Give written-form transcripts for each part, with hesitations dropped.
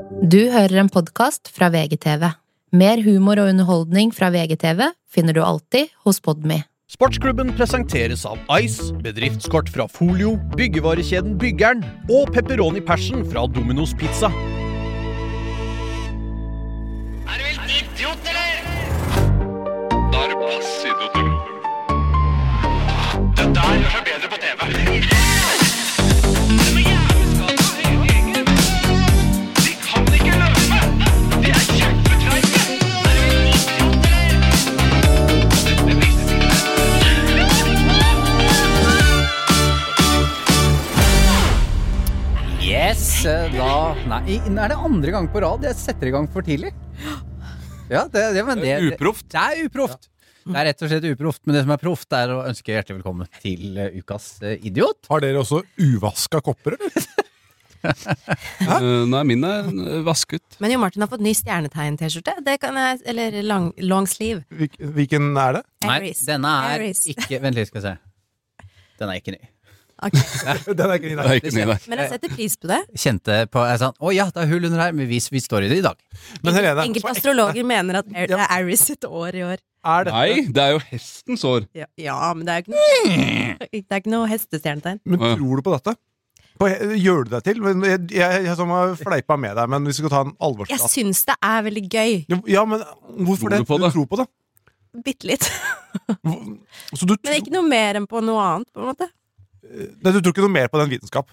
Du hører en podcast fra VGTV. Mer humor og underholdning fra VGTV finner du alltid hos Podme. Sportsklubben presenteres av Ice, bedriftskort fra Folio, byggevarekjeden Byggeren og Pepperoni Passion fra Domino's Pizza. Er du helt idiot, eller? Da er du pass idiot, eller? Det der gjør seg bedre på TV. De kan ikke løpe! De er kjempetreige! Er du helt idiot, eller? Yes, Nei, er det andre gang på rad jeg setter i gang for tidlig? Ja, men det er uproft. Det er uproft. Det er rett og slett uproft, men det som er proft er å ønske hjertelig velkommen til ukas idiot. Har dere også uvaska kopper, eller? Nei, min er vasket. Men Jo Martin har fått ny stjernetegn-t-skjorte. Det kan jeg, eller long sleeve. Hvilken er det? Nei, Aries. denne er Aries. ikke... Vent litt, skal vi se. Den er ikke ny. Ok. Den er ikke Det er ikke ny, nei. Men jeg setter pris på det. Kjente på, jeg sa, ja, det er hull under her, men vi står i det i dag. Men Helene, Enkelte astrologer mener at det er Aries sitt år i år. er dette, Nei, det er jo hestens år. Ja, men det er jo ikke det er ikke noe hestestjernetegn. men tror du på dette? Gjør du deg til? Men jeg som har fleipa med deg, men hvis vi skal ta en Jeg alvorsprat. syns det er veldig gøy. Ja, men hvorfor Tror det? du på det? tror på det? Bitte litt. Så du, Men ikke noe mer enn på noe annet, på en måte. nei, du tror ikke noe mer på den vitenskap?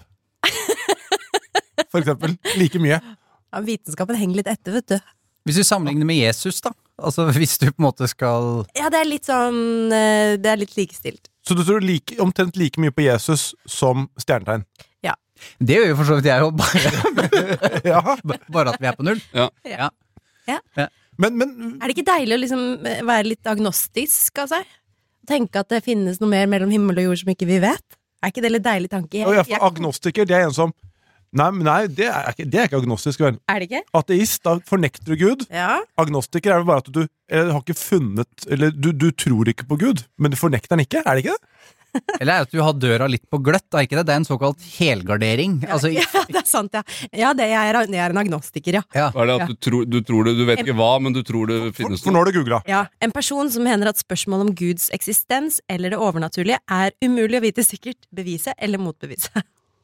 For eksempel. Like mye. Ja, vitenskapen henger litt etter, vet du. Hvis du sammenligner med Jesus da, altså hvis du på en måte skal... Ja, det er litt sånn Det er litt likestilt. Så du tror omtrent like mye på Jesus som stjernetegn? Det gjør jo for så vidt jeg jo, bare, Ja. bare at vi er på null. Ja. Ja. Men Er det ikke deilig å liksom være litt agnostisk av seg? Tenke at det finnes noe mer mellom himmel og jord som ikke vi vet? Er ikke det litt deilig tanke? for agnostiker, det er en som Nei, det er ikke agnostisk. Vel. Er det ikke? Ateist, da fornekter du Gud. Ja. Agnostiker er vel bare at du har ikke funnet Eller du tror ikke på Gud, men du fornekter den ikke, er det ikke det? Eller er det at du har døra litt på gløtt, da, ikke det? Det er en såkalt helgardering. Altså, Ja, det er sant, ja. Ja, jeg er en agnostiker, ja. ja. Hva er det at du tror det, du vet ikke hva, men du tror det finnes For nå har du googla. Ja, en person som mener at spørsmål om Guds eksistens eller det overnaturlige er umulig å vite sikkert, bevise eller motbevise.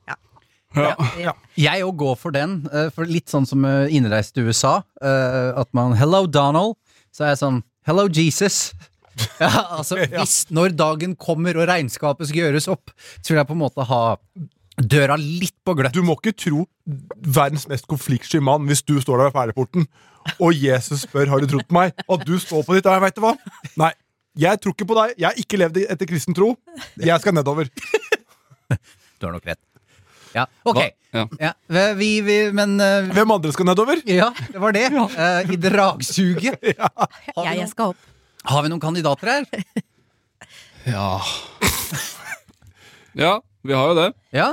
Ja. Jeg jo går for den, for litt sånn som innreist til USA, at man, hello Donald, så er jeg sånn, hello Jesus. Ja, altså, når dagen kommer og regnskapet skal gjøres opp, så vil jeg på en måte ha døra litt på gløtt. Du må ikke tro verdens mest konfliktsky mann hvis du står der ved ferdigporten, og Jesus spør, har du trodd på meg? Og du står på ditt, og jeg vet du hva? Nei, jeg tror ikke på deg. Jeg har ikke levd etter kristen tro. Jeg skal nedover. Du har nok rett. Ja, ok. Hva? Ja. Ja, men... Hvem andre skal nedover? ja, det var det. I dragsuget. Jeg skal opp. Har vi noen kandidater her? Ja. Ja, vi har jo det. Ja.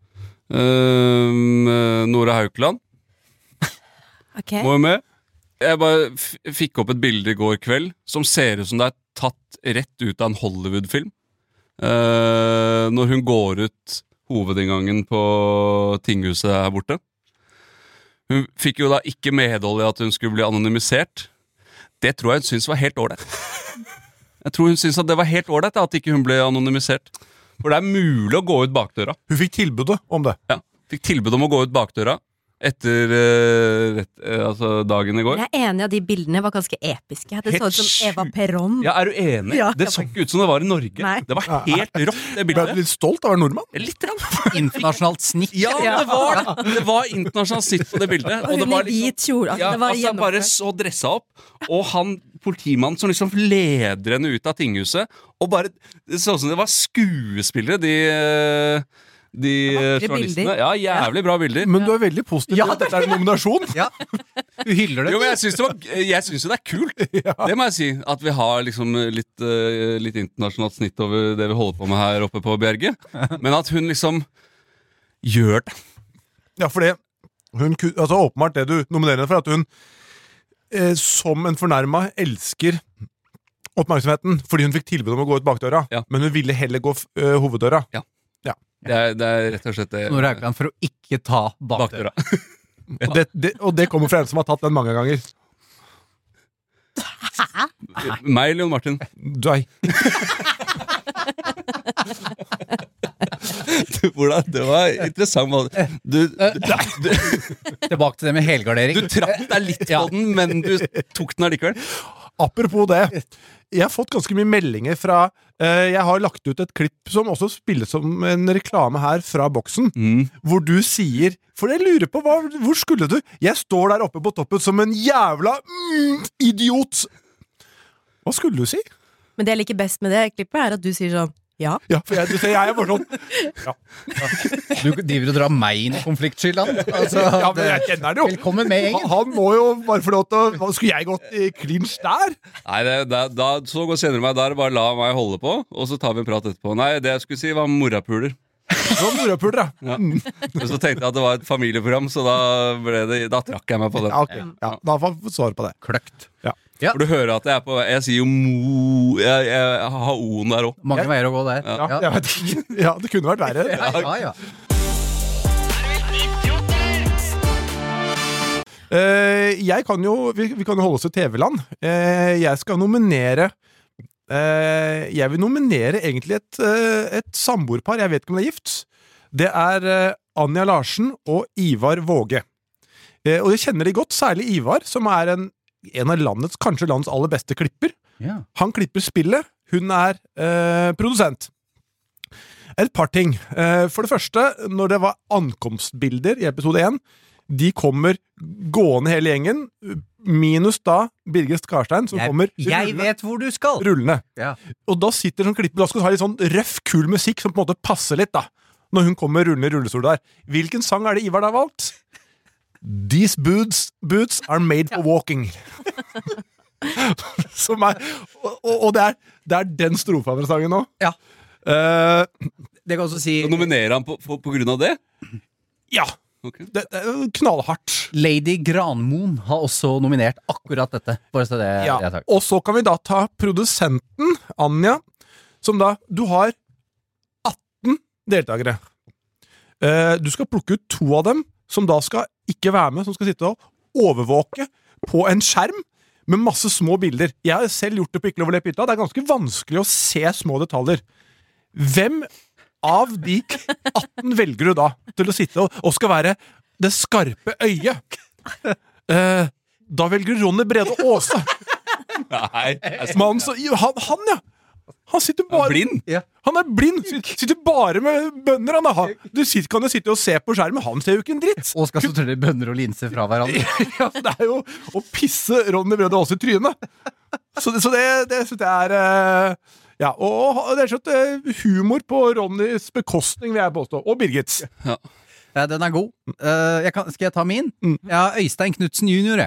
Nora Haukeland Ok. må jo med. Jeg bare fikk opp et bilde i går kveld som ser ut som det er tatt rett ut av en Hollywood-film. Når hun går ut hovedinngangen på tinghuset her borte. Hun fikk jo da ikke medhold i at hun skulle bli anonymisert. Det tror jeg hun syntes var helt ålreit. Jeg tror hun syntes at det var helt ålreit at ikke hun ble anonymisert. For det er mulig å gå ut bakdøra. Hun fikk tilbudet om det. Ja, fikk tilbud om å gå ut bakdøra etter dagen i går. Jeg er enig, at de bildene var ganske episke. Det så ut som Eva Perón. Ja, er du enig? Ja. Det så ikke ut som det var i Norge. Nei. Det var helt rått, det Ble du bildet. litt stolt av å være nordmann? Litt rann. Internasjonalt snitt. Ja, det var det. Det var internasjonalt sitt på det bildet. Og hun det var i hvit kjole. Ja, Det var altså bare gjennomført. så dressa opp. Og han politimannen som liksom leder henne ut av tinghuset. Og bare, det så ut som det var skuespillere, de Vakre journalistene. bilder. Ja, jævlig bra bilder. Men du er veldig positiv til at dette er en nominasjon. Ja. Du hyller det. Jo, men jeg syns jo det er kult. Det må jeg si. At vi har liksom litt internasjonalt snitt over det vi holder på med her oppe på Bjerget. Men at hun liksom gjør det. Ja, for det altså åpenbart det du nominerer henne for, at hun som en fornærma elsker oppmerksomheten fordi hun fikk tilbud om å gå ut bakdøra, Ja. men hun ville heller gå hoveddøra. Det er rett og slett det. Nora Haukeland for å ikke ta bakdøra. Bakdøra. Og det kommer fra en som har tatt den mange ganger. Meg, Leon Martin. Deg. Hvordan? Det var interessant. Du Tilbake til det med helgardering. trakk deg litt på den, men du tok den allikevel. Apropos det, jeg har fått ganske mye meldinger fra jeg har lagt ut et klipp som også spilles som en reklame her fra boksen, hvor du sier, for jeg lurer på, hvor skulle du? Jeg står der oppe på toppen som en jævla idiot. Hva skulle du si? Men det jeg liker best med det klippet, er at du sier sånn ja. Ja, for jeg er bare sånn Du driver og drar meg inn i konfliktskyldene. Altså, ja, men jeg kjenner det jo. Velkommen med gjengen. Han må jo bare få lov til å skulle jeg gått i clinch der? Nei, så godt kjenner du meg. Da er det bare la meg holde på, og så tar vi en prat etterpå. Nei, det jeg skulle si var morapuler. Det var morapuler, ja. Og så tenkte jeg at det var et familieprogram, så da trakk jeg meg på det. Ja, okay. Ja, da får vi svare på det. Kløkt. Ja. For du hører at jeg sier jo mo. Jeg har o-en der også. Mange veier å gå der. Ja, jeg vet ikke. Ja, det kunne vært verre. Ja. Jeg kan jo, vi kan jo holde oss til TV-land. Jeg skal nominere jeg vil nominere egentlig et samboerpar. Jeg vet ikke om det er gift. Det er Anja Larsen og Ivar Våge. Og jeg kjenner de godt, særlig Ivar, som er en av kanskje landets aller beste klipper. Ja. Han klipper spillet, hun er produsent. Et par ting. For det første, når det var ankomstbilder i episode 1, de kommer gående hele gjengen, minus da Birgit Skarstein, som kommer Jeg vet hvor du skal! rullende. Ja. Og da sitter sånn klipper, da skal du ha litt sånn røff, kul musikk som på en måte passer litt da, når hun kommer rullende i rullestol der. Hvilken sang er det Ivar da har valgt? These boots are made for walking. Som og det er den strofa fra sangen nå. Ja. Det kan også si Nominerer han på grunn av det? Ja. Okay. Det er knallhardt. Lady Granmoen har også nominert akkurat dette. Bare så det Ja. er takk. Og så kan vi da ta produsenten, Anja, som da, du har 18 deltakere. Du skal plukke ut 2 av dem, som da skal ikke være med, som skal sitte og overvåke på en skjerm med masse små bilder. Jeg har selv gjort det på Ikke lov å le på hytta. Det er ganske vanskelig å se små detaljer. Hvem av de 18 velger du da til å sitte og skal være det skarpe øyet? Da velger du Ronny Brede Aase. Nei, Mannen så, han ja. Han sitter bare blind. Ja. Han er blind. Sitter bare med bønner. Du kan jo sitte og se på skjermen. Han ser jo ikke en dritt. Og skal sortere bønner og linser fra hverandre. Ja, det er jo å pisse Ronny Brede Aase i trynet. Så det synes jeg er ja, og det er sånn humor på Ronnys bekostning, vil jeg påstå. Og Birgits. Ja. Ja, den er god. Skal jeg ta min? Ja, Øystein Knudsen junior.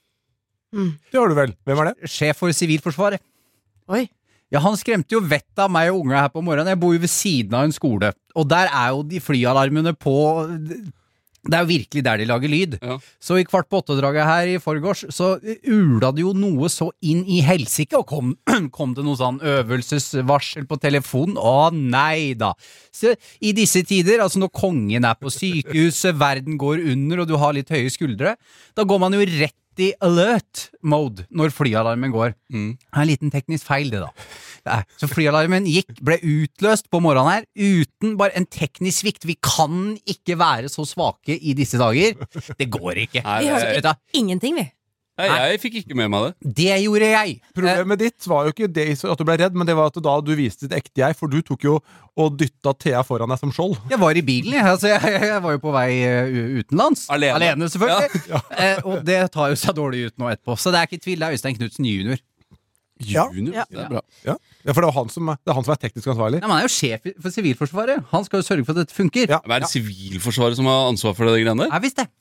Det har du vel. Hvem er det? Sjef for Sivilforsvaret. Oi. Ja, han skremte jo vettet av meg og unge her på morgenen. Jeg bor jo ved siden av en skole, og der er jo de flyalarmene på. Det er jo virkelig der de lager lyd. Ja. Så i 7:15-draget her i forgårs, så ula det jo noe så inn i helsike, og kom det noe sånn øvelsesvarsel på telefonen. Å nei da. Så i disse tider, altså når kongen er på sykehuset, verden går under, og du har litt høye skuldre, da går man jo rett i alert mode når flyalarmen går. Det er en liten teknisk feil det da. Så flyalarmen ble utløst på morgenen her, uten bare en teknisk svikt. Vi kan ikke være så svake i disse dager. Det går ikke. Nei, Vi det- hørte ingenting, vi. Nei, jeg fikk ikke med meg det. Det gjorde jeg. Problemet ditt var jo ikke det at du ble redd, men det var at da du viste ditt ekte jeg, for du tok jo og dytta Thea foran deg som skjold. Jeg var i bilen, altså jeg var jo på vei utenlands. Alene. Selvfølgelig. Og det tar jo seg dårlig ut nå etterpå. Så det er ikke tvil, det er Øystein Knudsen junior. Ja. Junior, det er bra. Ja, for det er han som er teknisk ansvarlig. Ja, man er jo sjef for Sivilforsvaret. Han skal jo sørge for at dette funker. Ja. Men er det Sivilforsvaret som har ansvar for det greiene der? Jeg visste det.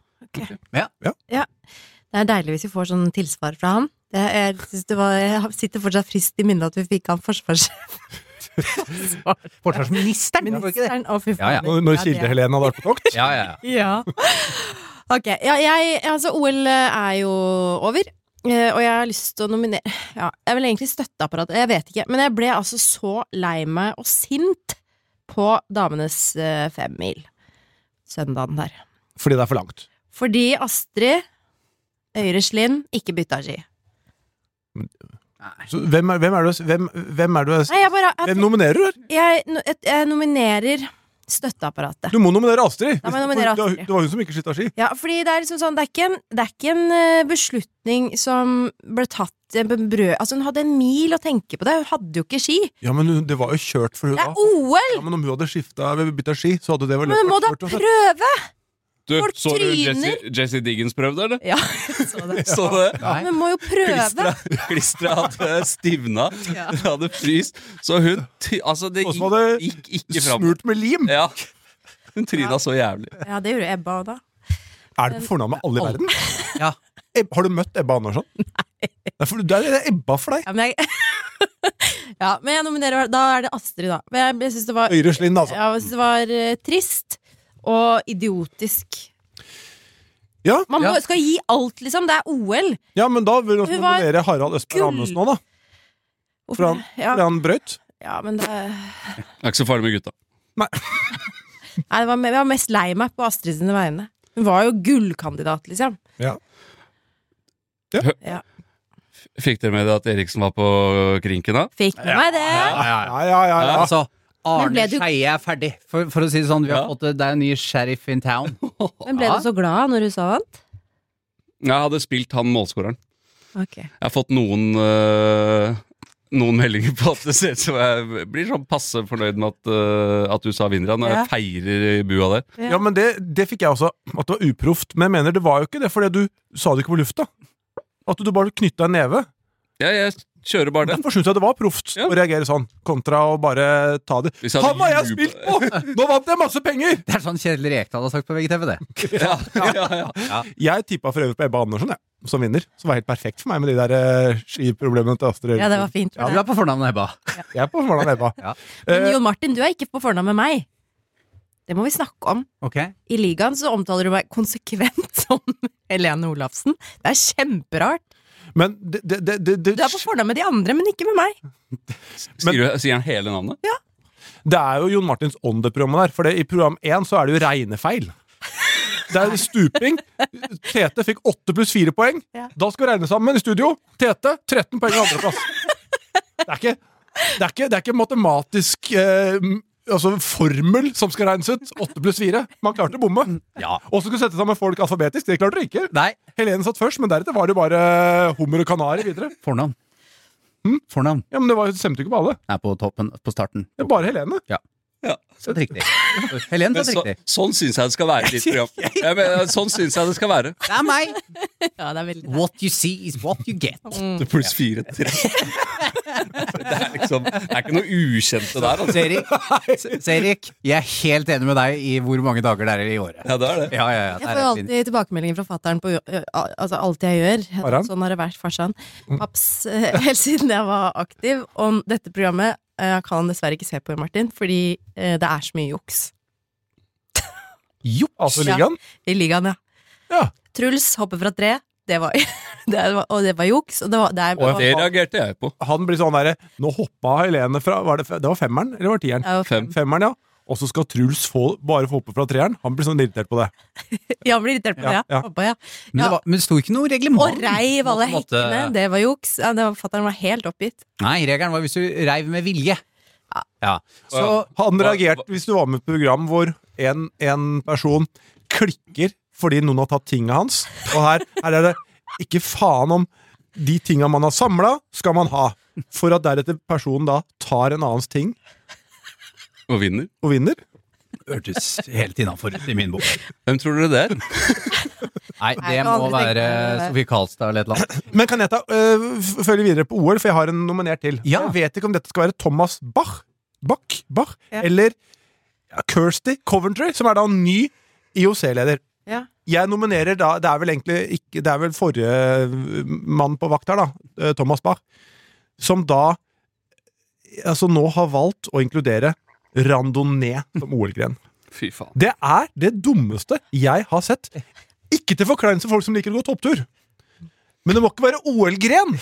Ja. Det er deilig hvis vi får sånn tilsvar fra han. Jeg sitter fortsatt frist i minnet at vi fikk han forsvarssjef. Forsvarsministeren. var det ikke det? Ministeren, å fy faen. Ja, Når Kilde-Helene hadde vært på tokt. Ja. Ja. Ok, altså OL er jo over, og jeg har lyst til å nominere. Ja, jeg vil egentlig støtte apparatet, jeg vet ikke, men jeg ble altså så lei meg og sint på damenes 5 mil søndagen der. Fordi det er for langt. Fordi Astrid Øyreslien ikke bytta ski. Så hvem er du Nei, Hvem nominerer du? jeg nominerer støtteapparatet. Du må nominere Astrid. Da må jeg nominere For Astrid. det var hun som ikke skytta ski. Ja, fordi det er liksom sånn, det er ikke en beslutning som ble tatt på brød. Altså, hun hadde en mil å tenke på det. Hun hadde jo ikke ski. Ja, men det var jo kjørt for hun Det da. er OL! Ja, men om hun hadde bytta ski, så hadde det vært Men må da kjørt uansett. prøve! Du, Folk så du tryner. Jesse Diggins prøvde, eller? Ja, så det. Så det? Men må jo prøve. Klistret hadde stivna, Ja. det hadde fryst. Så hun altså det Og så var det gikk ikke fram. Smurt med lim. Ja. Hun tryna så jævlig. Ja, det gjorde Ebba også da. Er det på fornavn med alle i verden? Ja. Har du møtt Ebba Andersson? Nei. For det er Ebba for deg. Ja, men ja, men jeg nominerer, da er det Astrid da. Men jeg synes det var, Øyreslinn, altså. jeg synes det var trist og idiotisk. Ja, Man Ja. skal gi alt, liksom. Det er OL. ja, men da vil du også Hun var nominere Harald Østberg gull. Amundsen nå, da. For han, Ja, fordi han brøyt. ja, men det Det er ikke så farlig med gutta. Nei, jeg var mest lei meg på Astrid sine vegne. Hun var jo gullkandidat, liksom. Ja. Fikk dere med det at Eriksen var på krinken da? Fikk med meg det. Ja. Altså, Men ble Arne du- Skeie er ferdig. For å si det sånn, vi har Ja. fått det er en ny sheriff in town. Men ble du så glad når du sa vant? Jeg hadde spilt han målskåreren. Ok. Jeg har fått noen meldinger på at det ser ut som jeg blir sånn passe fornøyd med at USA vinner når Ja. jeg feirer i bua der. Ja, men det fikk jeg også, at det var uproft. Men jeg mener, det var jo ikke det, fordi du sa det ikke på lufta. At du bare knytta en neve. Ja, jeg kjører bare den. Derfor syns jeg det var proft Ja. å reagere sånn, kontra å bare ta det. Hvis jeg hadde Han har jeg jublet- spilt på! Nå vant jeg masse penger! Det er sånn Kjetil Rekdal har sagt på VGTV, det. Ja. Jeg tippa for øvrig på Ebba Andersson, som vinner. Som var helt perfekt for meg med de der skiproblemene til Astrid. Ja, det var fint. Ja, du er på fornavnet, Ebba. Jeg er på hvordan Ebba. Ja. Men Jon Martin, du er ikke på fornavn med meg. Det må vi snakke om. Ok. I ligaen så omtaler du meg konsekvent som Helene Olafsen. Det er kjemperart. Men det Du er på fornavn med de andre, men ikke med meg. Sier han hele navnet? Det er jo Jon Martins ånd, det programmet der. For i program 1 så er det jo regnefeil. Det er stuping. Tete fikk 8 pluss 4 poeng. Ja. Da skal vi regne sammen i studio. Tete 13 poeng i andreplass. Det er ikke matematisk formel som skal regnes ut. 8 pluss 4. Man klarte å bomme. Ja. Og så skulle sette sammen folk alfabetisk. Det klarte dere ikke. Nei, Helene satt først, men deretter var det bare hummer og kanari videre. fornavn. Fornavn. Ja, men det stemte ikke på alle. Er på toppen, på starten. Det er bare Helene. Ja. Så riktig. Helen Men satt riktig. sånn syns jeg det skal være i ditt program. Sånn syns jeg det skal være. Det er meg! Ja, det er veldig What you see is what you get. 8 pluss 4 3. Det er ikke noe ukjente der. Altså. Erik, jeg er helt enig med deg i hvor mange dager det er i året. Ja, det er det. Ja. Jeg får jo alltid tilbakemeldinger fra fatteren på altså alt jeg gjør. Farhan? Sånn har det vært, farsan. Paps, helt siden jeg var aktiv. Og dette programmet kan han dessverre ikke se på, Martin, fordi det er så mye juks. Juks! Altså ligaen. I ligaen, ja. Ja. Truls hopper fra tre. Det var juks. Og det reagerte jeg på. Han blir sånn derre Nå hoppa Helene fra det var femmeren, eller var det tieren? var Fem. Femmeren, ja. Og så skal Truls bare få hoppe fra treeren. Han blir sånn irritert på det. Ja, han blir irritert på det, Ja, ja. Hoppa, ja. Men det sto ikke noe reglement. Og reiv alle På en måte- hekkene. Det var juks. Ja, fatteren var helt oppgitt. Nei, regelen var hvis du reiv med vilje. Ja. Så Han reagerte hvis du var med i et program hvor en person klikker fordi noen har tatt tinget hans. Og her er det ikke faen om de tinga man har samla, skal man ha. For at deretter personen da tar en annens ting Og vinner. og vinner. hørtes helt innafor i min bok. Hvem tror dere det er? Nei, Nei, det jeg kan må aldri tenke være meg det. Sofie Karlstad eller et eller annet. Men kan jeg følge videre på OL, for jeg har en nominert til. Ja. Jeg vet ikke om dette skal være Thomas Bach Ja. eller Kirsty Coventry, som er da ny IOC-leder. Ja. Jeg nominerer da, det er vel egentlig ikke, det er vel forrige mann på vakt her da, Thomas Bach, som da altså nå har valgt å inkludere randonee som OL-gren. Fy faen. Det er det dummeste jeg har sett. Ikke til forkleinelse for folk som liker å gå topptur. Men det må ikke være OL-gren!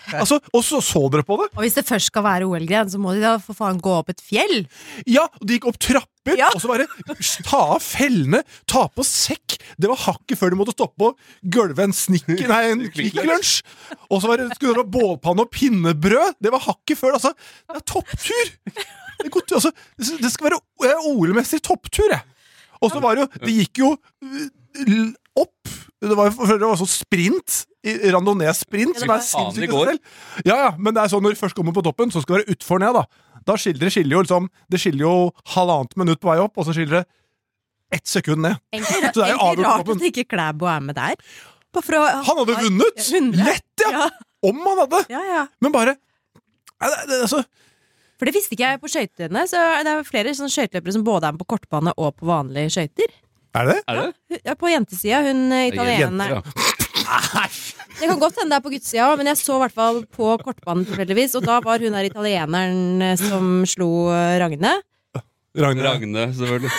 Altså, og så dere på det? Og hvis det først skal være OL-gren, så må de da for faen gå opp et fjell. Ja, de gikk opp trapper, Ja. og så bare ta av fellene, ta på sekk. Det var hakket før de måtte stoppe og gølve en Kvikk Lunsj. Og så skulle det være bålpanne og pinnebrød. Det var hakket før, altså. Det er topptur. Det, er godt, altså, det skal være OL-mester i topptur, jeg. Og så var det jo, det gikk jo opp. Det var så sprint, randonee-sprint, som er sinnssykt i seg selv. Ja, men det er sånn når du først kommer på toppen, så skal det være utfor ned, da. Da skiller jo 1,5 minutt på vei opp, og så skiller det 1 sekund ned. Egentlig Så det er jo avgjort på rart toppen. at ikke Klæbo er med der. Bare for å, Han hadde vunnet! 100. Lett, ja! Om han hadde! Ja. Men bare altså, For det visste ikke jeg på skøytene, så det er flere sånne skøyteløpere som både er med på kortbane og på vanlige skøyter. Er det? Er det? Ja, på jentesida, hun italienerne. Jenter, ja. Det kan godt hende det er på guttesida òg, men jeg så i hvert fall på kortbanen tilfeldigvis, og da var hun der italieneren som slo Ragne. Ragne, selvfølgelig.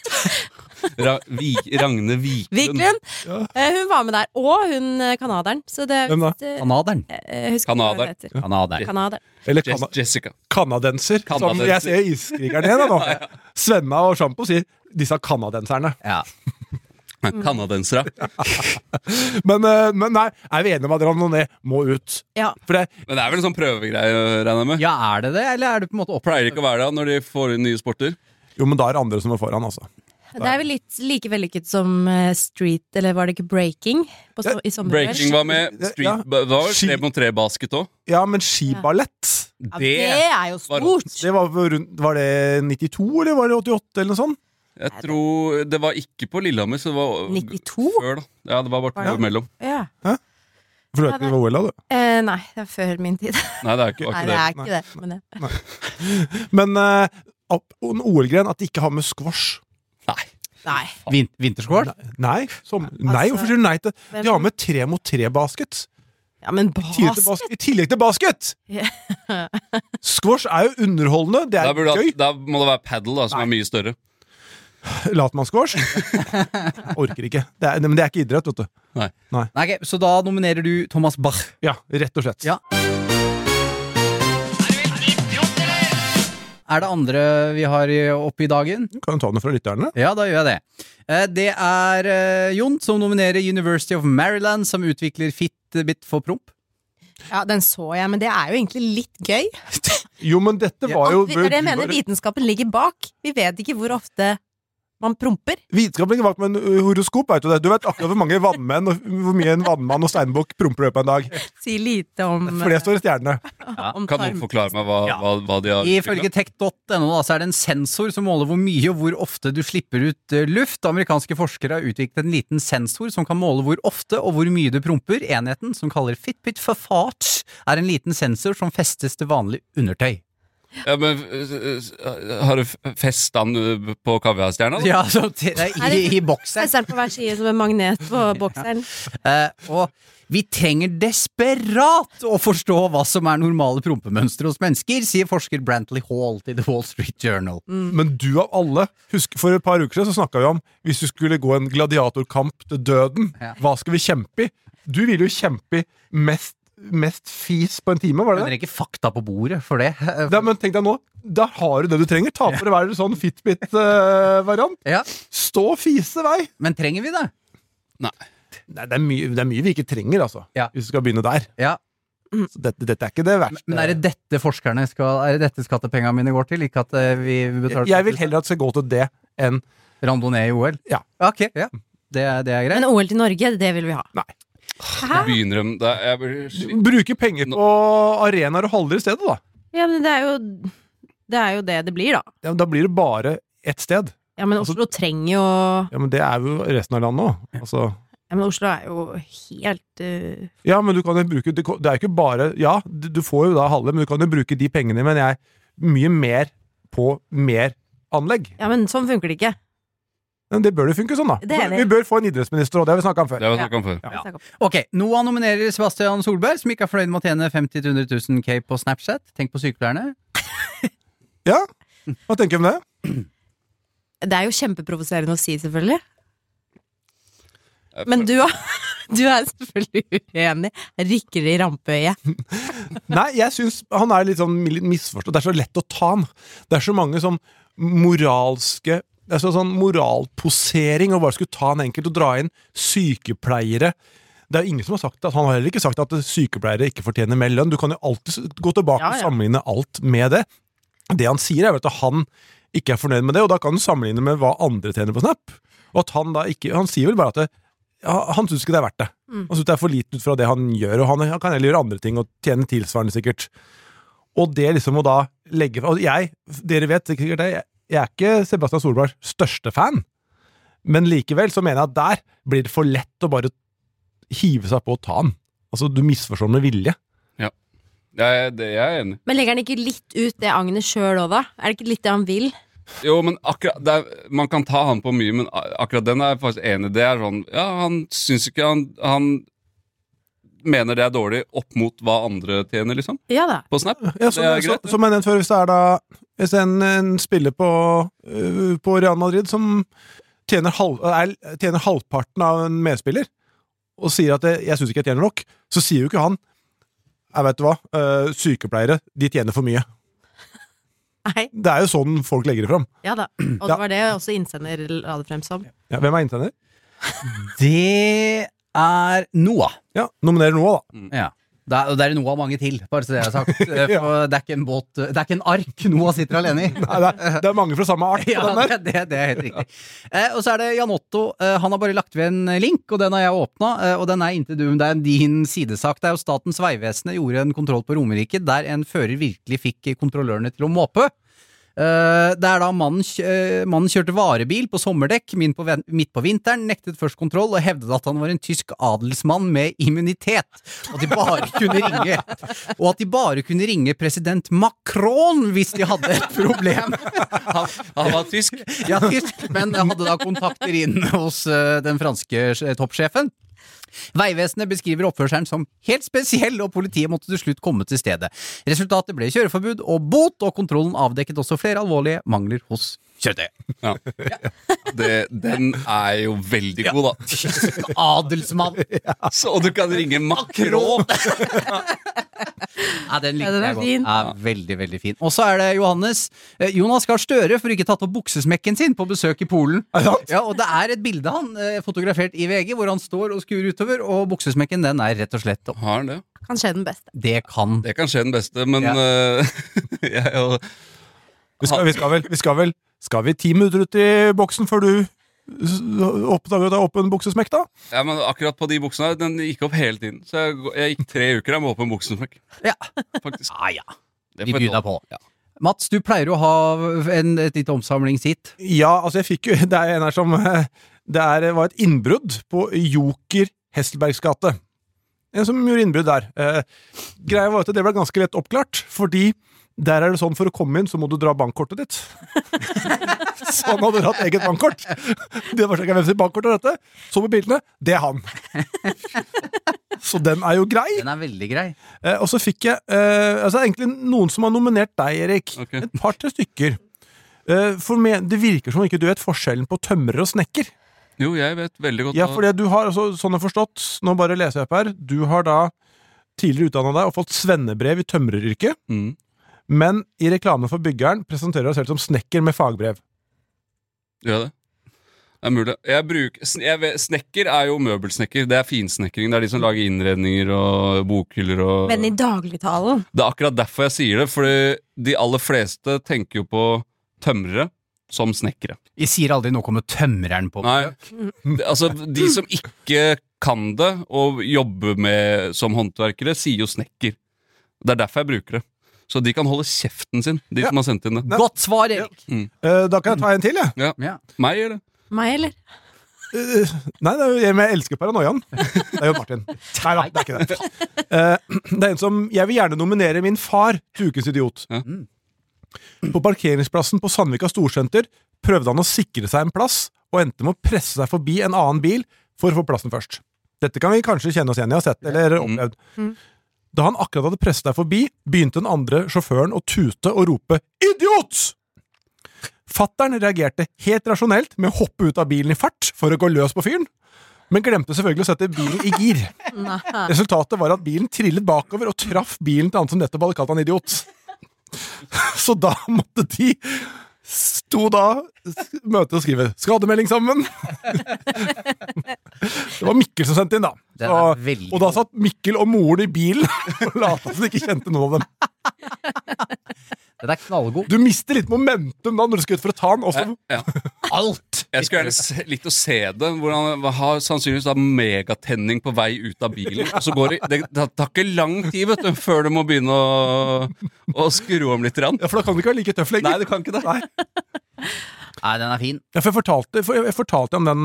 Ragne Viklund. Viklund. Hun var med der, og hun kanaderen. Så det Hvem da? Kanaderen. Husker ikke hva hun heter. Kanader. Eller Jessica. kanadenser, som Kanadenser. jeg ser iskrigerne igjen nå. Svenna og Sjampo sier disse kanadenserne. Ja. Kanadensere. Men nei, er vi enige om at Randonee må ut? Ja. For det, Men det er vel en sånn prøvegreie, regner jeg med? Ja, er det det, eller er det på en måte opp? Pleier det ikke å være det når de får inn nye sporter? jo, men da er det andre som er foran, altså. Det er vel litt like vellykket som street, eller var det ikke breaking? I sommer? Breaking var med. Ja. Det var Ski- 3-mot-3-basket òg. Ja, men skiballett, Ja, det er jo stort! det var det 92, eller var det 88, eller noe sånt? Jeg tror det var ikke på Lillehammer, så det var 92? før, da. Ja, det var bare 2 år mellom. Ja. For du vet ikke hva OL er, du. Nei, det er før min tid. Nei, det er ikke, Nei, var det er ikke det. ikke det. Men det. Men en OL-gren at de ikke har med squash. Nei. Vinterskål? Nei, hvorfor sier du nei til? De har med 3-mot-3-basket. Ja, men I tillegg til basket! Ja. Squash er jo underholdende, det er gøy. Da må det være paddle, da, som er mye større. Latmannsquash? Orker ikke. Men det er ikke idrett, vet du. Nei. Nei, ok, så da nominerer du Thomas Bach. Ja, rett og slett. Ja. Er det andre vi har oppe i dagen? Kan du ta den fra lytterne? Ja, da gjør jeg det. Det er Jon som nominerer University of Maryland, som utvikler Fitbit for promp. Ja, den så jeg, men det er jo egentlig litt gøy. Jo, men dette var jo Det er det jeg mener, vitenskapen ligger bak. Vi vet ikke hvor ofte man promper. Vitenskap ligger bak med en horoskop, vet du det. Du vet akkurat hvor mange vannmenn og hvor mye en vannmann og steinbukk promper i løpet av en dag. Si lite om For det står i stjernene. om Kan noen forklare meg hva de har Ifølge tech.no da, så er det en sensor som måler hvor mye og hvor ofte du slipper ut luft. Amerikanske forskere har utviklet en liten sensor som kan måle hvor ofte og hvor mye du promper. Enheten, som kaller Fitbit for fart, er en liten sensor som festes til vanlig undertøy. Ja, men har du festet den på kaviarstjerna? Ja, så i bokseren. Fester den på hver side som en magnet på bokseren. Og vi trenger desperat å forstå hva som er normale prompemønstre hos mennesker, sier forsker Brantley Hall til The Wall Street Journal. Men du av alle, husk for et par uker siden så snakket vi om hvis du skulle gå en gladiatorkamp til døden, hva skal vi kjempe i? Du vil jo kjempe i mest fis på en time, var det Det det? er ikke fakta på bordet for det. Ja, men tenk deg nå, da har du det du trenger. Ta på deg hver sånn Fitbit-variant. Ja. Stå og fise vei. Men trenger vi det? Nei. Nei, det er mye vi ikke trenger, altså. Ja. Hvis vi skal begynne der. Ja. Så dette er ikke det verste. Men er det dette forskerne er det dette skattepengene mine går til? Ikke at vi betaler Jeg vil heller at det skal gå til det enn randonee i OL? Ja. Ok, ja. Det er greit. Men OL til Norge, det vil vi ha. Nei. Begynner de da, jeg blir Bruke penger på arenaer og haller i stedet, da. Ja, men det er jo det blir, da. Ja, men da blir det bare ett sted. Ja, men Altså- Oslo trenger jo Ja, men det er jo resten av landet òg. Altså. Ja, men Oslo er jo helt Ja, men du kan jo bruke det er ikke bare Ja, du får jo da halve, men du kan jo bruke de pengene, men jeg mye mer på mer anlegg. Ja, men sånn funker det ikke. Men det bør jo funke sånn, da. Det er enig. Vi bør få en idrettsminister, og det har vi snakket om før. Det har vi snakket om før. Ja. Ok, Noah nominerer Sebastian Solberg, som ikke er fornøyd med å tjene 50 000 til 100 000 K på Snapchat. Tenk på sykepleierne. Ja, hva tenker du om det? Det er jo kjempeprovoserende å si, selvfølgelig. Men du, Du er selvfølgelig uenig. Rykker i rampeøyet. Nei, jeg synes han er litt sånn misforstått. Det er så lett å ta han. Det er så mange sånn moralske. Det er sånn moralposering, og bare skulle ta han enkelt og dra inn sykepleiere. Det er ingen som har sagt det. Han har heller ikke sagt at sykepleiere ikke fortjener mer lønn. Du kan jo alltid gå tilbake og sammenligne alt med det. Det han sier er vel at han ikke er fornøyd med det, og da kan du sammenligne med hva andre tjener på Snap. Og at han da ikke, han sier vel bare at han synes ikke det er verdt det. Han synes det er for lite ut fra det han gjør, og han kan heller gjøre andre ting og tjene tilsvarende sikkert. Og det liksom å da legge, og dere vet sikkert det, jeg er ikke Sebastian Solbergs største fan, men likevel så mener jeg at der blir det for lett å bare hive seg på og ta han. Altså, du misforstår med vilje. Ja, det er jeg enig. Men legger han ikke litt ut det Agnes selv også da? Er det ikke litt det han vil? Jo, men akkurat man kan ta han på mye, men akkurat den er jeg faktisk enig. Det er sånn, ja, han synes ikke han mener det er dårlig opp mot hva andre tjener, liksom. Ja da. På Snap. Ja, som jeg nevnte før, hvis en spiller på Real Madrid som tjener halvparten av en medspiller, og sier at jeg synes ikke jeg tjener nok, så sier jo ikke han, jeg vet du hva, sykepleiere, de tjener for mye. Nei. Det er jo sånn folk legger det fram. Ja da, og det var det også innsender la det frem som. Ja, hvem er innsender? Det er Noah. Ja, nominerer Noah da. Ja. Det er Noah mange til, bare så det er sagt. For det er ikke en båt, det er ikke en ark Noah sitter alene i. Nei, det er mange fra samme art på Ja, den der. det er helt riktig. Og så er det Jan Otto. Han har bare lagt ved en link, og den har jeg åpnet, og den er inntil det er din sidesak. Det er jo Statens Vegvesen gjorde en kontroll på Romerike, der en fører virkelig fikk kontrollørene til å måpe. Det er da mannen kjørte varebil på sommerdekk midt på vinteren, nektet først kontroll og hevdet at han var en tysk adelsmann med immunitet, og at de bare kunne ringe president Macron hvis de hadde et problem. Han var tysk. Ja, tysk, men hadde da kontakter inn hos den franske toppsjefen. Veivesenet beskriver oppførselen som helt spesiell, og politiet måtte til slutt komme til stedet. Resultatet ble kjøreforbud og bot, og kontrollen avdekket også flere alvorlige mangler hos kjøretøyet. Ja. Den er jo veldig god, da. Adelsmann. Så du kan ringe Macron. Ja, den likte Ja, den er jeg godt. fin. Ja, veldig, veldig fin. Og så er det Jonas Gahr Støre for ikke tatt opp buksesmekken sin på besøk i Polen. Ja, og det er et bilde han fotografert i VG hvor han står og skuer utover, og buksesmekken den er rett og slett opp. Har han det? Kan skje den beste. Det kan. Det kan skje den beste, men jeg og Skal vi 10 minutter ut i boksen før du oppdager at det er åpen buksesmekk da? Ja, men akkurat på de buksene den gikk opp hele tiden. Så jeg gikk 3 uker med åpen buksesmekk. Ja. Faktisk. Ja. Det Vi får jeg byr deg lov. på. Ja. Mats, du pleier å ha et lite omsamlingshit. Ja, altså jeg fikk jo, det er en her som, var et innbrudd på Joker Hesselbergs gate. En som gjorde innbrudd der. Greia var at det ble ganske lett oppklart, fordi der er det sånn, for å komme inn så må du dra bankkortet ditt. Så han hadde hatt eget bankkort. Det var sikkert hvem sitt bankkort er dette. Så på bildene, det er han. Så den er jo grei. Den er veldig grei. Og så fikk jeg, egentlig noen som har nominert deg, Erik. Ok. Et par-tre stykker. For det virker som ikke du vet forskjellen på tømrer og snekker. Jo, jeg vet veldig godt. Ja, fordi du har, altså, sånn jeg har forstått, nå bare leser jeg opp her, du har da tidligere utdannet deg og fått svennebrev i tømreryrket, men i reklame for byggeren presenterer du deg selv som snekker med fagbrev. Ja, det er mulig. Snekker er jo møbelsnekker. Det er finsnekring. Det er de som lager innredninger og bokhyller og Men i dagligtalen. Det er akkurat derfor jeg sier det, fordi de aller fleste tenker jo på tømrere som snekkere. Jeg sier aldri noe om tømreren på. Nei, altså de som ikke kan det og jobber med som håndverkere, sier jo snekker. Det er derfor jeg bruker det. Så de kan holde kjeften sin, de som har sendt inn det. Godt svar, Erik. Da kan jeg ta en til, jeg. Ja. Meg eller? Meg, eller? Nei, det er jo, jeg elsker paranoiaen. Det er jo Martin. Nei da, det er ikke det. Det er en som, jeg vil gjerne nominere min far til Ukens idiot. Ja. På parkeringsplassen på Sandvika Storsenter prøvde han å sikre seg en plass, og endte med å presse seg forbi en annen bil for å få plassen først. Dette kan vi kanskje kjenne oss igjen i, har sett eller opplevd. Da han akkurat hadde presset deg forbi, begynte den andre sjåføren å tute og rope «Idiot!» Fatteren reagerte helt rasjonelt med å hoppe ut av bilen i fart for å gå løs på fyren. men glemte selvfølgelig å sette bilen i gir. Resultatet var at bilen trillet bakover og traff bilen til han som nettopp hadde kalt han idiot. Så da måtte de møte og skrive skademelding sammen. Det var Mikkel som sendte inn da. Og da satt Mikkel og moren i bilen og la som de ikke kjente noen av dem. Det er knallgod. Du mister litt momentum da når du skal ut for å ta den. Også. Alt! Jeg skulle gjerne likt å se det, hvor han har sannsynligvis da megatenning på vei ut av bilen. Og så går det tar ikke lang tid, vet du, før du må begynne å skru om litt. Ja, for da kan du ikke være like tøff lenger. Nei, du kan ikke det. Nei, den er fin. Ja, for jeg fortalte om den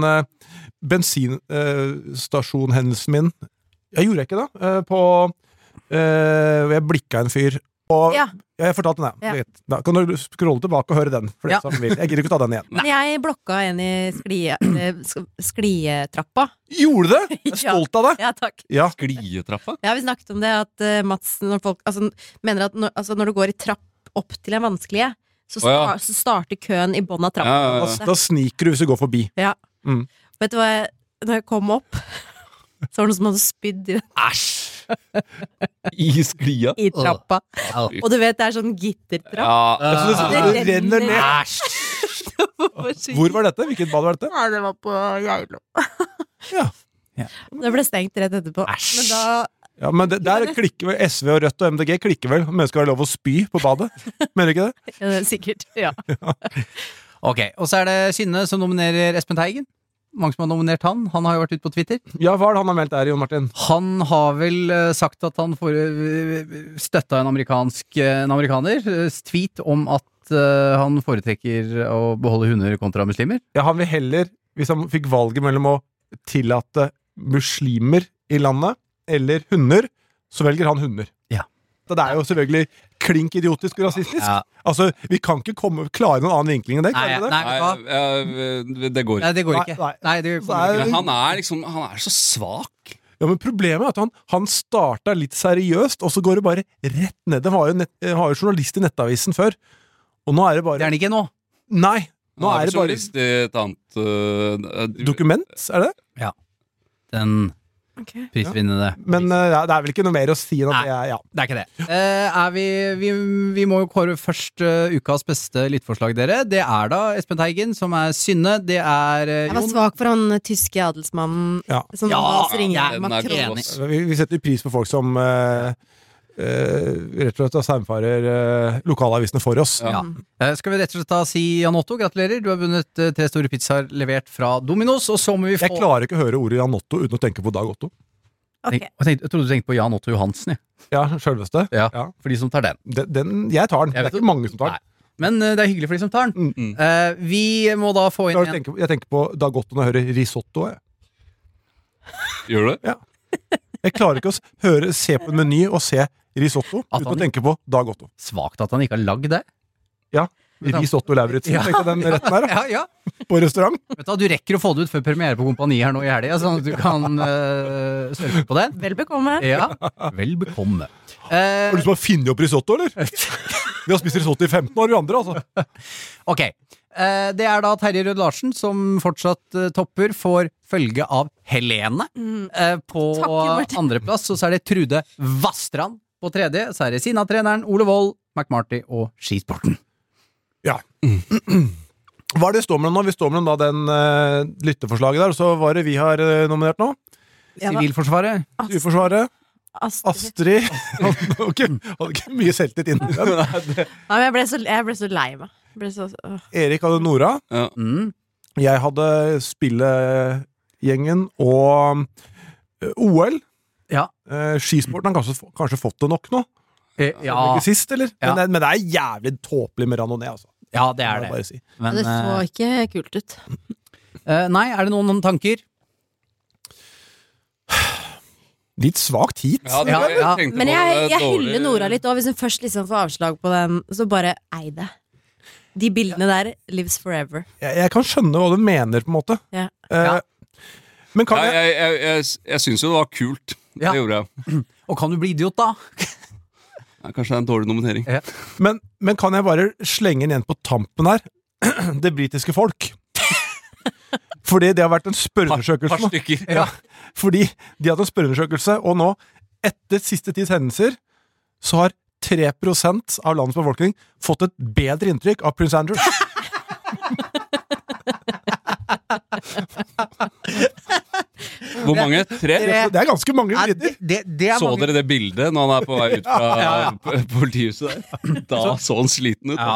bensinstasjonhendelsen min. Jeg gjorde ikke det. Jeg blikket en fyr. Og jeg fortalte den. Ja. Da kan du scrolle tilbake og høre den. For det som vil. Jeg gidder ikke ta den igjen. Men jeg blokka en i sklietrappa. Gjorde det? Jeg er stolt av det. Ja, takk. Ja. Glietrappa? Ja, vi snakket om det, at Mats, når folk mener at når du går i trapp opp til en vanskelige, så starter køen i bånn av trappa. Da sniker du hvis du går forbi. Ja. Vet du hva, når jeg kom opp, så var det noen som hadde spydd i den. Æsj! I sklia? I trappa. Og du vet, det er sånn gittertrapp. Så det renner ned. Hvor var dette? Hvilket bad var dette? Ja, det var på Geilo. Ja. Det ble stengt rett etterpå. Men da... Ja, men der klikker vel SV og Rødt og MDG klikker vel. Men skal være lov å spy på badet. Mener du ikke det? Ja, det er sikkert, ja. Ok, og så er det Synne som nominerer Espen Teigen. Mange som har nominert han. Han har jo vært ute på Twitter. Ja, hva er det han har meldt der, Jon Martin? Han har vel sagt at han støtta en amerikaner tweet om at han foretrekker å beholde hunder kontra muslimer. Ja, han vil heller, hvis han fikk valget mellom å tillate muslimer i landet eller hunder, så velger han hunder. Ja. Så det er jo selvfølgelig klink idiotisk og rasistisk. Ja. Altså, vi kan ikke klare noen annen vinkling enn det. Nei, det går ikke. Nei, det går ikke. Nei, det går ikke. Han er så svak. Ja, men problemet er at han startet litt seriøst, og så går det bare rett ned. Han var jo journalist i Nettavisen før, og nå er det bare... Det er han ikke nå. Nei, nå er det bare... Journalist i et annet... Dokument, er det? Ja. Den... prisvinnende. Men det er vel ikke noe mer å si enn at det er ikke det. Vi må jo kåre først ukas beste lyttforslag, dere. Det er da Espen Teigen, som er Synne. Det er Jon. Jeg var svak for han tyske adelsmannen som ringer Macron. Vi setter pris på folk som rett og slett saumfarer lokalavisene for oss. Ja. Skal vi rett og slett si Jan Otto, gratulerer. Du har vunnet 3 store pizzaer levert fra Domino's, og så må vi få... Jeg klarer ikke å høre ordet Jan Otto uten å tenke på Dag Otto. Okay. Jeg trodde du tenkte på Jan Otto Johansen. Ja, selveste. Ja, for de som tar den. Jeg tar den. Det er ikke mange som tar den. Nei. Men det er hyggelig for de som tar den. Vi må da få inn Jeg tenker på Dag Otto når jeg hører risotto. Gjør du det? Ja. Jeg klarer ikke å se på en meny og se risotto uten å tenke på Dag Otto. Svagt at han ikke har lagd det. Ja, risotto Lauritzen. Ja. Tenkte den retten her da. Ja. På restaurant. Vet du, rekker å få det ut før premiere på Kompani her nå i helgen, sånn at du kan surfe på det. Vel bekomme. Ja, vel bekomme. Har du lyst til å finne opp risotto, eller? Vi har spist risotto i 15 år, vi andre, altså. Ok. Det er da Terje Rød Larsen som fortsatt topper, får følge av Helene på andreplass, og så er det Trude Vastrand på tredje, så er det Sina-treneren, Ole Wold, McMarty og skisporten. Ja. Hva er det står mellom nå? Vi står mellom da den lytteforslaget der, og så var det vi har nominert nå. Sivilforsvaret. Sivilforsvaret. Astrid. Hadde ikke mye selvtillit inn i den. Nei, men jeg ble så lei meg. Erik hadde Nora. Ja. Jeg hadde Spillegjengen og OL. Ja. Skisporten har kanskje fått det nok nå. Ja. Ikke sist, eller? Ja. Men det er jævlig tåpelig med Ranoné, altså. Ja, det er det. Si. Men, det så ikke kult ut. Nei, er det noen tanker? Litt svagt hit. Ja. Men jeg hyller Nora litt, og hvis hun først liksom får avslag på den, så bare ei det. De bildene der lives forever. Jeg kan skjønne hva du mener, på en måte. Ja. Men kan jeg synes jo det var kult. Det gjorde jeg. Og kan du bli idiot da? Kanskje det er en dårlig nominering. Ja. Men kan jeg bare slenge inn på tampen her? Det britiske folk. Fordi det har vært en Par spørreundersøkelse nå. stykker. Ja, fordi de har hatt en spørreundersøkelse, og nå, etter siste tids hendelser, så har 3% av landets befolkning fått et bedre inntrykk av Prince Andrew. Hvor mange? 3? Det er ganske mange Ja, briter. det er Så mange. dere det bildet når han er på vei ut fra politihuset der? Da så han sliten ut. Ja,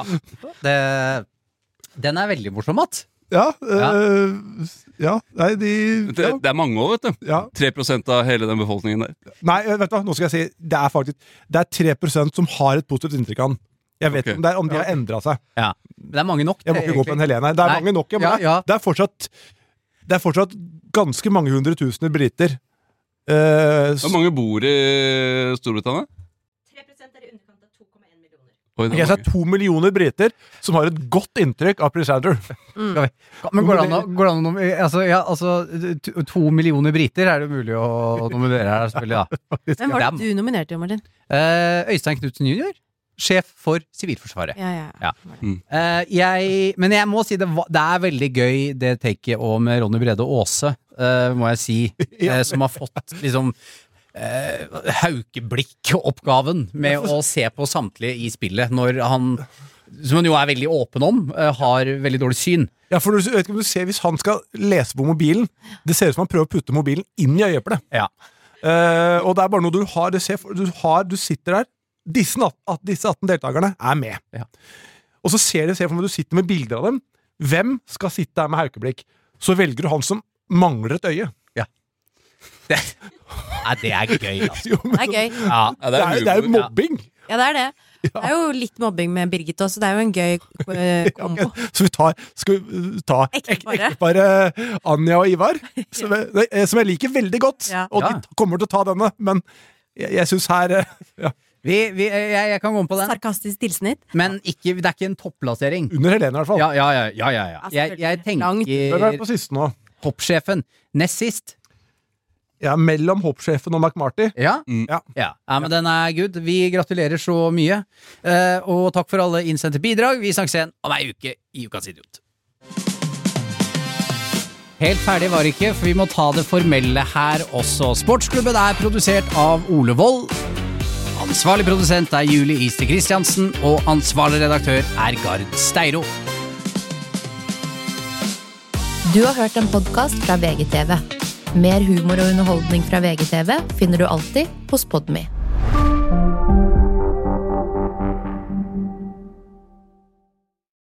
den er veldig morsom, Matt. Ja, nei, de Det, det er mange år, vet du. ja. 3% av hele den befolkningen der. Nei, vet du hva, nå skal jeg si det er faktisk, det er 3% som har et positivt inntrykk av han. Jeg vet Ok. ikke om de har endret seg. Ja. Det er mange nok. Jeg må ikke gå på en Helene her. Det er Nei. mange nok, ja, men Ja, ja. det er fortsatt ganske mange 100 000 briter. Hvor mange bor i Storbritannia? 3% er i underkant av 2,1 millioner. Oi, det Jeg er ser mange. 2 millioner briter som har et godt inntrykk av Prince Andrew. Men går det an å 2 millioner briter er det mulig å nominere her, selvfølgelig, da. Hvem var det du nominerte, Martin? Øystein Knudsen jr., sjef for Sivilforsvaret. Ja. Men jeg må si det er veldig gøy det taket og med Ronny Brede Aase, må jeg si, som har fått liksom Haukeblikk-oppgaven med å se på samtlige i spillet når han, som han jo er veldig åpen om, har veldig dårlig syn. Ja, for du vet ikke om du ser hvis han skal lese på mobilen. Det ser ut som han prøver å putte mobilen inn i øyeeplet. Ja. Og det er bare noe du har. Du sitter der. Disse 18 deltakerne er med. Ja. Og så ser for meg du sitter med bilder av dem. Hvem skal sitte der med haukeblikk? Så velger du han som mangler et øye. Nei, det er gøy, altså. Jo, men Det er gøy. Ja. Ja, det er jo humor. mobbing. Ja, det er det. Det er jo litt mobbing med Birgit også. Det er jo en gøy kombo. Så skal vi ta Ekteparet. ekteparet Anja og Ivar, som jeg liker veldig godt. Ja. Og de kommer til å ta denne, men jeg synes her ja, Jeg kan gå med på den, Sarkastisk tilsnitt. men det er ikke en topplassering. under Helene i hvert fall. Ja. Altså, Jeg langt. Hvem er tenker på siste nå? hoppsjefen nest sist. Ja, mellom hoppsjefen og McMarty. Ja? Ja. Ja, men den er good. Vi gratulerer så mye. Og takk for alle innsendte bidrag. Vi snakkes igjen om ei uke i Ukas Idiot. Helt ferdig var det ikke, for vi må ta det formelle her også. Sportsklubben er produsert av Ole Wold. Ansvarlig produsent er Julie Ister Kristiansen, og ansvarlig redaktør er Gard Steiro. Du har hørt en podcast fra VGTV. Mer humor og underholdning fra VGTV finner du alltid hos Podme.